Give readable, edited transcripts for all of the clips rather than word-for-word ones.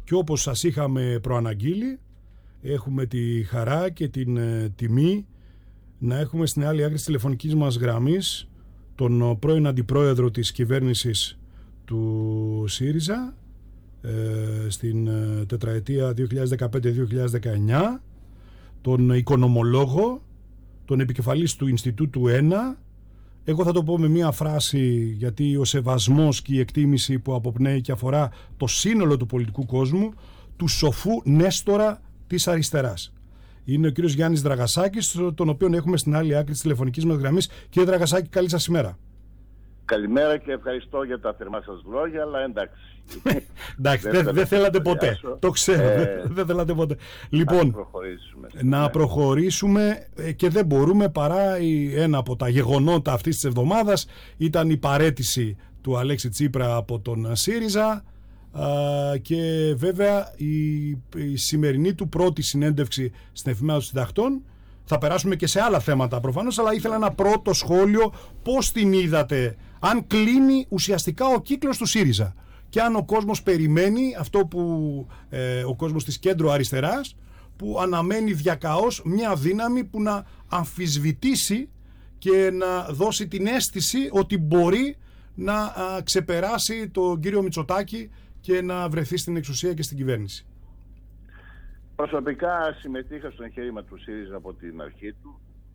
Και όπως σας είχαμε προαναγγείλει, έχουμε τη χαρά και την τιμή να έχουμε στην άλλη άκρη της τηλεφωνικής μας γραμμής τον πρώην αντιπρόεδρο της κυβέρνησης του ΣΥΡΙΖΑ στην τετραετία 2015-2019, τον οικονομολόγο, τον επικεφαλής του Ινστιτούτου 1. Εγώ θα το πω με μία φράση, γιατί ο σεβασμός και η εκτίμηση που αποπνέει και αφορά το σύνολο του πολιτικού κόσμου, του σοφού Νέστορα της αριστεράς. Είναι ο κύριος Γιάννης Δραγασάκης, τον οποίον έχουμε στην άλλη άκρη της τηλεφωνικής μας γραμμής. Κύριε Δραγασάκη, καλή σας ημέρα. Καλημέρα και ευχαριστώ για τα θερμά σας λόγια, αλλά εντάξει. Εντάξει, δεν θέλατε ποτέ. Το ξέρω, δεν θέλατε ποτέ. Λοιπόν, να προχωρήσουμε και δεν μπορούμε παρά ένα από τα γεγονότα αυτής της εβδομάδας ήταν η παραίτηση του Αλέξη Τσίπρα από τον ΣΥΡΙΖΑ και βέβαια η σημερινή του πρώτη συνέντευξη στην Εφημερίδα των Συντακτών. Θα περάσουμε και σε άλλα θέματα προφανώς, αλλά ήθελα ένα πρώτο σχόλιο. Πώς την είδατε, αν κλείνει ουσιαστικά ο κύκλος του ΣΥΡΙΖΑ και αν ο κόσμος περιμένει αυτό που ο κόσμος της κέντρο αριστεράς, που αναμένει διακαώς μια δύναμη που να αμφισβητήσει και να δώσει την αίσθηση ότι μπορεί να ξεπεράσει τον κύριο Μητσοτάκη και να βρεθεί στην εξουσία και στην κυβέρνηση. Προσωπικά συμμετείχα στο εγχείρημα του ΣΥΡΙΖΑ από την αρχή του.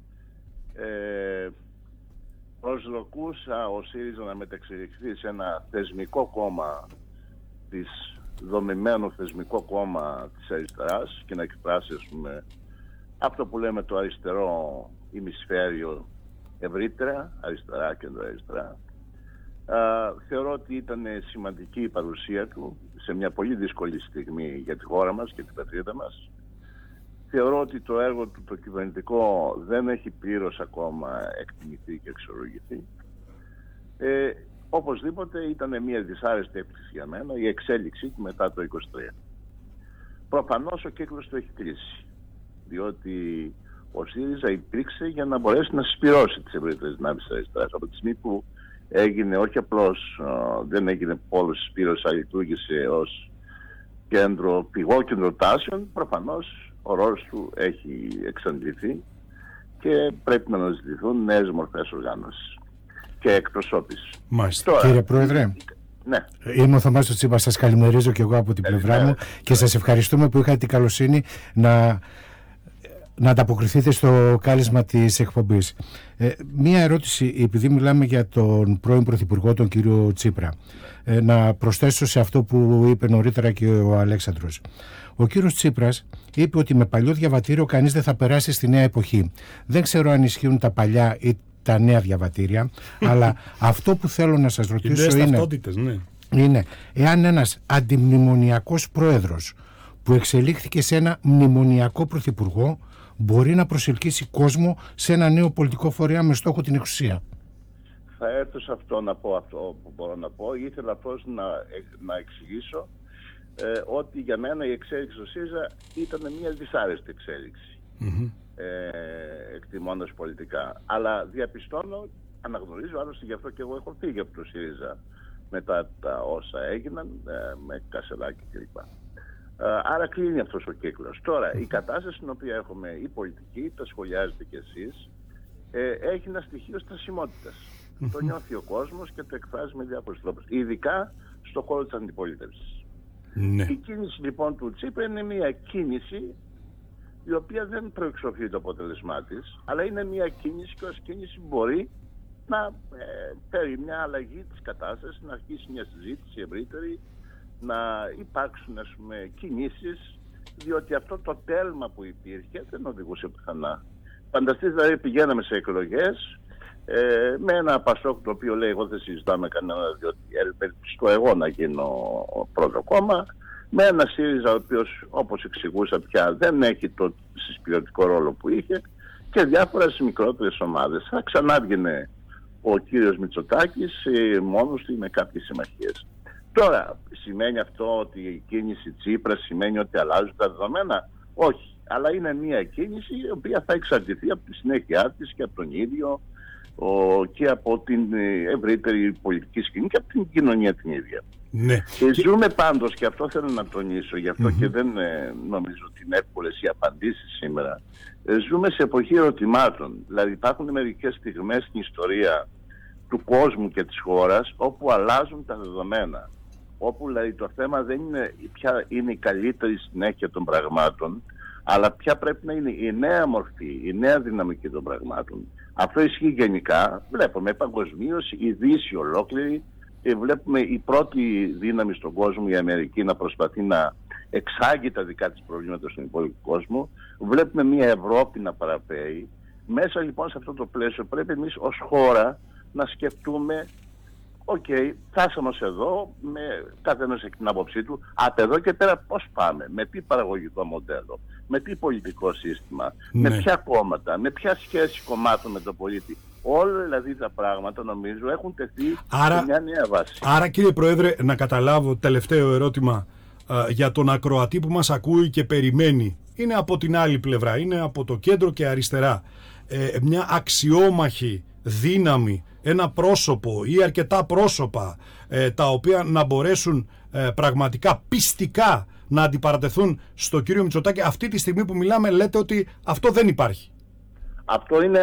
Προσδοκούσα ο ΣΥΡΙΖΑ να μεταξελιχθεί σε ένα θεσμικό κόμμα, δομημένο θεσμικό κόμμα της αριστεράς και να εκφράσει, ας πούμε, αυτό που λέμε το αριστερό ημισφαίριο ευρύτερα, αριστερά και αριστερά. Θεωρώ ότι ήταν σημαντική η παρουσία του σε μια πολύ δύσκολη στιγμή για τη χώρα μας και την πατρίδα μας. Θεωρώ ότι το έργο του το κυβερνητικό δεν έχει πλήρως ακόμα εκτιμηθεί και αξιολογηθεί. Οπωσδήποτε ήταν μια δυσάρεστη έκπληξη για μένα η εξέλιξή του μετά το 23. Προφανώς ο κύκλος του έχει κλείσει, διότι ο ΣΥΡΙΖΑ υπήρξε για να μπορέσει να συσπυρώσει τις ευρύτερες δυνάμεις της αριστεράς. Από τη στιγμή που έγινε, όχι απλώς δεν έγινε πόλος συσπήρωσης, αλλά λειτουργήσε ως πηγό κεντροτάσεων, προφανώς ο ρόλος του έχει εξαντληθεί και πρέπει να αναζητηθούν νέες μορφές οργάνωσης και εκπροσώπησης. Μάλιστα. Τώρα, κύριε Πρόεδρε, ναι. Είμαι ο Θωμάς Τσίπρας, σας καλημερίζω και εγώ από την πλευρά μου και σας ευχαριστούμε που είχατε την καλοσύνη να ανταποκριθείτε στο κάλεσμα της εκπομπής. Μία ερώτηση, επειδή μιλάμε για τον πρώην Πρωθυπουργό, τον κύριο Τσίπρα, να προσθέσω σε αυτό που είπε νωρίτερα και ο Αλέξανδρος. Ο κύριος Τσίπρας είπε ότι με παλιό διαβατήριο κανείς δεν θα περάσει στη νέα εποχή. Δεν ξέρω αν ισχύουν τα παλιά ή τα νέα διαβατήρια, αλλά αυτό που θέλω να σας ρωτήσω είναι εάν ένας αντιμνημονιακός πρόεδρος που εξελίχθηκε σε ένα μνημονιακό πρωθυπουργό μπορεί να προσελκύσει κόσμο σε ένα νέο πολιτικό φορέα με στόχο την εξουσία. Θα έρθω σε αυτό να πω αυτό που μπορώ να πω. Ήθελα απλώς να εξηγήσω ότι για μένα η εξέλιξη του ΣΥΡΙΖΑ ήταν μια δυσάρεστη εξέλιξη, εκτιμώντας πολιτικά. Αλλά διαπιστώνω, αναγνωρίζω, άλλωστε γι' αυτό και εγώ έχω φύγει από το ΣΥΡΙΖΑ μετά τα όσα έγιναν με Κασελάκη κλπ. Άρα κλείνει αυτός ο κύκλος. Τώρα, η κατάσταση στην οποία έχουμε η πολιτική, τα σχολιάζετε κι εσείς, έχει ένα στοιχείο στασιμότητας. Το νιώθει ο κόσμος και το εκφράζει με διάφορους τρόπους, ειδικά στον χώρο της αντιπολίτευσης. Η κίνηση λοιπόν του Τσίπρα είναι μια κίνηση η οποία δεν προεξοφλεί το αποτέλεσμά της, αλλά είναι μια κίνηση και ως κίνηση μπορεί να φέρει μια αλλαγή της κατάστασης, να αρχίσει μια συζήτηση ευρύτερη, να υπάρξουν, ας πούμε, κινήσεις, διότι αυτό το τέλμα που υπήρχε δεν οδηγούσε πουθενά. Φανταστείτε, δηλαδή, πηγαίναμε σε εκλογές με ένα Πασόκ το οποίο λέει εγώ δεν συζητάω με κανένα, διότι ελπιστώ εγώ να γίνω πρώτο κόμμα, με ένα ΣΥΡΙΖΑ ο οποίος, όπως εξηγούσα πια, δεν έχει το συσπηρωτικό ρόλο που είχε και διάφορες μικρότερες ομάδες. Θα ξανάβγαινε ο κύριος Μητσοτάκης μόνος του με κάποιες συμμαχίες. Τώρα, σημαίνει αυτό ότι η κίνηση Τσίπρα σημαίνει ότι αλλάζουν τα δεδομένα? Όχι. Αλλά είναι μια κίνηση η οποία θα εξαρτηθεί από τη συνέχεια της και από τον ίδιο και από την ευρύτερη πολιτική σκηνή και από την κοινωνία την ίδια. Ναι. Και ζούμε πάντως, και αυτό θέλω να τονίσω, γι' αυτό και δεν νομίζω ότι είναι εύκολες οι απαντήσεις σήμερα. Ζούμε σε εποχή ερωτημάτων. Δηλαδή υπάρχουν μερικές στιγμές στην ιστορία του κόσμου και της χώρας όπου αλλάζουν τα δεδομένα. Όπου δηλαδή το θέμα δεν είναι ποια είναι η καλύτερη συνέχεια των πραγμάτων, αλλά ποια πρέπει να είναι η νέα μορφή, η νέα δυναμική των πραγμάτων. Αυτό ισχύει γενικά. Βλέπουμε παγκοσμίως η Δύση ολόκληρη, βλέπουμε η πρώτη δύναμη στον κόσμο, η Αμερική, να προσπαθεί να εξάγει τα δικά της προβλήματα στον υπόλοιπο κόσμο. Βλέπουμε μια Ευρώπη να παραπέει. Μέσα λοιπόν σε αυτό το πλαίσιο πρέπει εμείς ως χώρα να σκεφτούμε, φτάσαμε ως εδώ, με κάθε ένας έχει την άποψή του, από εδώ και πέρα πώς πάμε, με τι παραγωγικό μοντέλο, με τι πολιτικό σύστημα, με ποια κόμματα, με ποια σχέση κομμάτων με τον πολίτη. Όλα δηλαδή τα πράγματα νομίζω έχουν τεθεί σε μια νέα βάση. Άρα κύριε Πρόεδρε, να καταλάβω, τελευταίο ερώτημα για τον ακροατή που μας ακούει και περιμένει. Είναι από την άλλη πλευρά, είναι από το κέντρο και αριστερά. Μια αξιόμαχη δύναμη, ένα πρόσωπο ή αρκετά πρόσωπα τα οποία να μπορέσουν πραγματικά πιστικά να αντιπαρατεθούν στο κύριο Μητσοτάκη. Αυτή τη στιγμή που μιλάμε λέτε ότι αυτό δεν υπάρχει. Αυτό είναι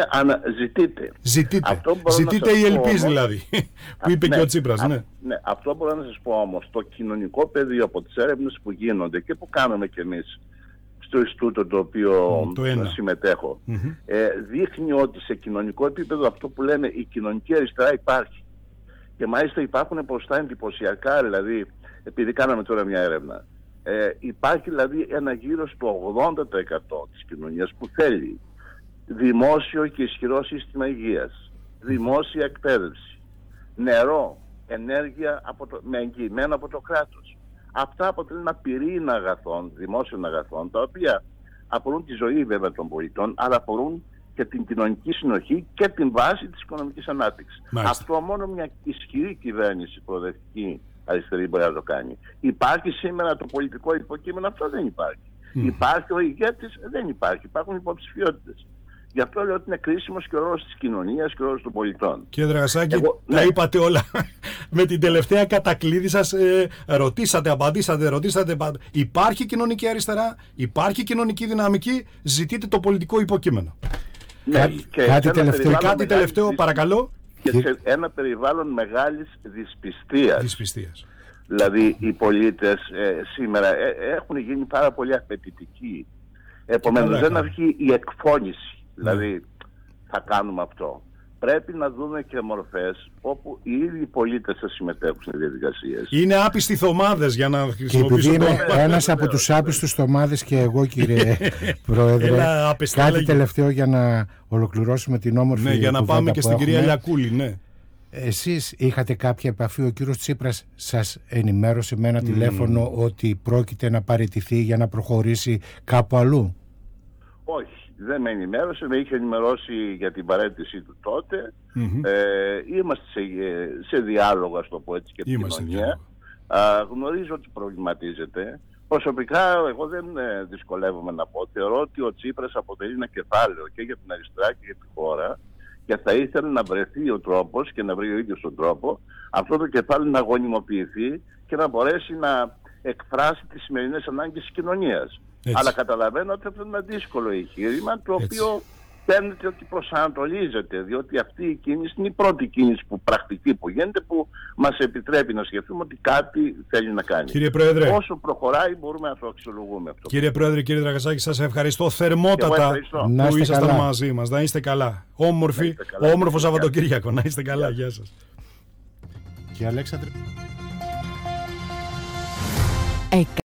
Ζητείτε η ελπίς δηλαδή, που είπε και ο Τσίπρας. Ναι, αυτό μπορώ να σας πω όμως. Το κοινωνικό πεδίο από τις έρευνες που γίνονται και που κάνουμε κι εμείς στο Ινστιτούτο το οποίο συμμετέχω, δείχνει ότι σε κοινωνικό επίπεδο αυτό που λέμε η κοινωνική αριστερά υπάρχει. Και μάλιστα υπάρχουν ποσοστά εντυπωσιακά, δηλαδή, επειδή κάναμε τώρα μια έρευνα, υπάρχει δηλαδή ένα γύρω στο 80% της κοινωνίας που θέλει δημόσιο και ισχυρό σύστημα υγείας, δημόσια εκπαίδευση, νερό, ενέργεια με εγγυημένο από το κράτος. Αυτά αποτελούν ένα πυρήνα αγαθών, δημόσιων αγαθών, τα οποία αφορούν τη ζωή βέβαια των πολιτών, αλλά αφορούν και την κοινωνική συνοχή και την βάση της οικονομικής ανάπτυξης. Αυτό μόνο μια ισχυρή κυβέρνηση προοδευτική αριστερή μπορεί να το κάνει. Υπάρχει σήμερα το πολιτικό υποκείμενο, αυτό δεν υπάρχει. Υπάρχει ο ηγέτης, δεν υπάρχει. Υπάρχουν υποψηφιότητες. Γι' αυτό λέω ότι είναι κρίσιμος και ο ρόλος της κοινωνίας και ο ρόλος των πολιτών. Κύριε Δραγασάκη, τα είπατε όλα. Με την τελευταία κατακλείδη σας ρωτήσατε. Υπάρχει κοινωνική αριστερά, υπάρχει κοινωνική δυναμική, ζητείτε το πολιτικό υποκείμενο. Κάτι τελευταίο, παρακαλώ. Και σε ένα περιβάλλον μεγάλης δυσπιστίας. Δηλαδή οι πολίτες σήμερα έχουν γίνει πάρα πολύ απαιτητικοί. Επομένως δεν αρχεί η εκφώνηση. Δηλαδή θα κάνουμε αυτό. Πρέπει να δούμε και μορφές όπου οι ίδιοι πολίτες θα συμμετέχουν σε διαδικασίες. Είναι άπιστοι θωμάδες, για να χρησιμοποιήσω. Και επειδή είμαι ένας από τους άπιστους θωμάδες και εγώ, κύριε Πρόεδρε, κάτι τελευταίο για να ολοκληρώσουμε την όμορφη για να πάμε και στην κυρία Λιακούλη. Ναι. Εσείς είχατε κάποια επαφή, ο κύριος Τσίπρας σας ενημέρωσε με ένα τηλέφωνο ότι πρόκειται να παραιτηθεί για να προχωρήσει κάπου αλλού? Όχι. Δεν με ενημέρωσε, με είχε ενημερώσει για την παραίτησή του τότε. Είμαστε σε διάλογο, ας το πω έτσι, και την κοινωνία. Γνωρίζω ότι προβληματίζεται. Προσωπικά εγώ δεν δυσκολεύομαι να πω. Θεωρώ ότι ο Τσίπρας αποτελεί ένα κεφάλαιο και για την αριστερά και για τη χώρα, και θα ήθελε να βρεθεί ο τρόπος και να βρει ο ίδιος τον τρόπο αυτό το κεφάλαιο να γονιμοποιηθεί και να μπορέσει να εκφράσει τις σημερινές ανάγκες της κοινωνίας. Έτσι. Αλλά καταλαβαίνω ότι αυτό είναι ένα δύσκολο εγχείρημα, το οποίο φαίνεται ότι προσανατολίζεται, διότι αυτή η κίνηση είναι η πρώτη κίνηση πρακτική που γίνεται, που μας επιτρέπει να σκεφτούμε ότι κάτι θέλει να κάνει. Κύριε Πρόεδρε, όσο προχωράει μπορούμε να το αξιολογούμε αυτό. Κύριε Πρόεδρε, κύριε Δραγασάκη, σας ευχαριστώ θερμότατα που ήσασταν μαζί μας. Να είστε καλά. Όμορφο Σαββατοκύριακο. Να είστε καλά. Γεια σας. Και Αλέξανδρε.